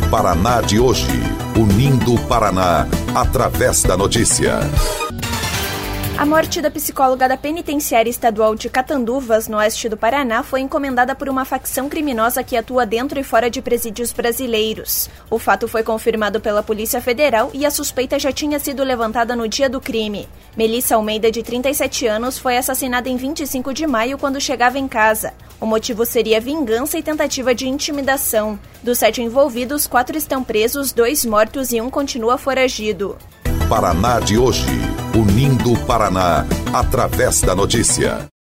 Paraná de hoje, unindo o Paraná através da notícia. A morte da psicóloga da Penitenciária Estadual de Catanduvas, no oeste do Paraná, foi encomendada por uma facção criminosa que atua dentro e fora de presídios brasileiros. O fato foi confirmado pela Polícia Federal e a suspeita já tinha sido levantada no dia do crime. Melissa Almeida, de 37 anos, foi assassinada em 25 de maio quando chegava em casa. O motivo seria vingança e tentativa de intimidação. Dos 7 envolvidos, 4 estão presos, 2 mortos e 1 continua foragido. Paraná de hoje, unindo o Paraná através da notícia.